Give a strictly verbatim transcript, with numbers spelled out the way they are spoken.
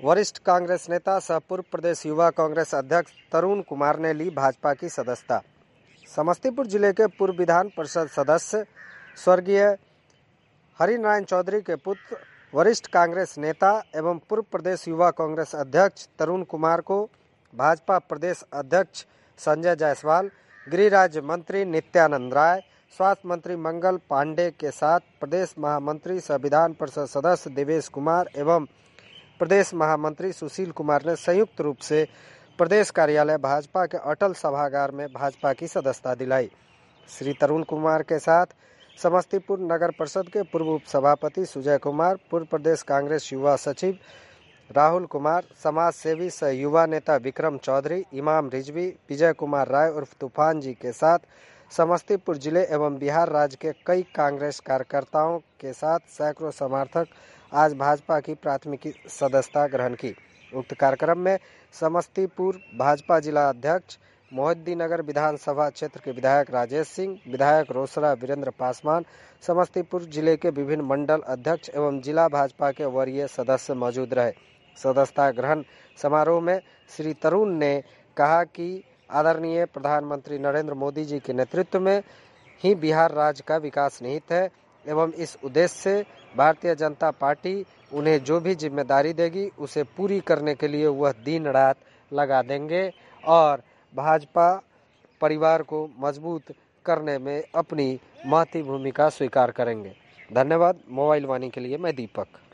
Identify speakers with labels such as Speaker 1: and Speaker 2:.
Speaker 1: वरिष्ठ कांग्रेस नेता सह पूर्व प्रदेश युवा कांग्रेस अध्यक्ष तरुण कुमार ने ली भाजपा की सदस्यता। समस्तीपुर जिले के पूर्व विधान परिषद सदस्य स्वर्गीय हरिनारायण चौधरी के पुत्र वरिष्ठ कांग्रेस नेता एवं पूर्व प्रदेश युवा कांग्रेस अध्यक्ष तरुण कुमार को भाजपा प्रदेश अध्यक्ष संजय जायसवाल, गृह राज्य मंत्री नित्यानंद राय, स्वास्थ्य मंत्री मंगल पांडे के साथ प्रदेश महामंत्री सह विधान परिषद सदस्य देवेश कुमार एवं प्रदेश महामंत्री सुशील कुमार ने संयुक्त रूप से प्रदेश कार्यालय भाजपा के अटल सभागार में भाजपा की सदस्यता दिलाई। श्री तरुण कुमार के साथ समस्तीपुर नगर परिषद के पूर्व उप सभापति सुजय कुमार, पूर्व प्रदेश कांग्रेस युवा सचिव राहुल कुमार, समाज सेवी सह युवा नेता विक्रम चौधरी, इमाम रिजवी, विजय कुमार राय उर्फ तूफान जी के साथ समस्तीपुर जिले एवं बिहार राज्य के कई कांग्रेस कार्यकर्ताओं के साथ सैकड़ों समर्थक आज भाजपा की प्राथमिक सदस्यता ग्रहण की। उक्त कार्यक्रम में समस्तीपुर भाजपा जिला अध्यक्ष, मोहिद्दीनगर विधानसभा क्षेत्र के विधायक राजेश सिंह, विधायक रोसड़ा वीरेंद्र पासवान, समस्तीपुर जिले के विभिन्न मंडल अध्यक्ष एवं जिला भाजपा के वरीय सदस्य मौजूद रहे। सदस्यता ग्रहण समारोह में श्री तरुण ने कहा कि आदरणीय प्रधानमंत्री नरेंद्र मोदी जी के नेतृत्व में ही बिहार राज्य का विकास निहित है एवं इस उद्देश्य से भारतीय जनता पार्टी उन्हें जो भी जिम्मेदारी देगी उसे पूरी करने के लिए वह दिन रात लगा देंगे और भाजपा परिवार को मजबूत करने में अपनी महती भूमिका स्वीकार करेंगे। धन्यवाद। मोबाइल वाणी के लिए मैं दीपक।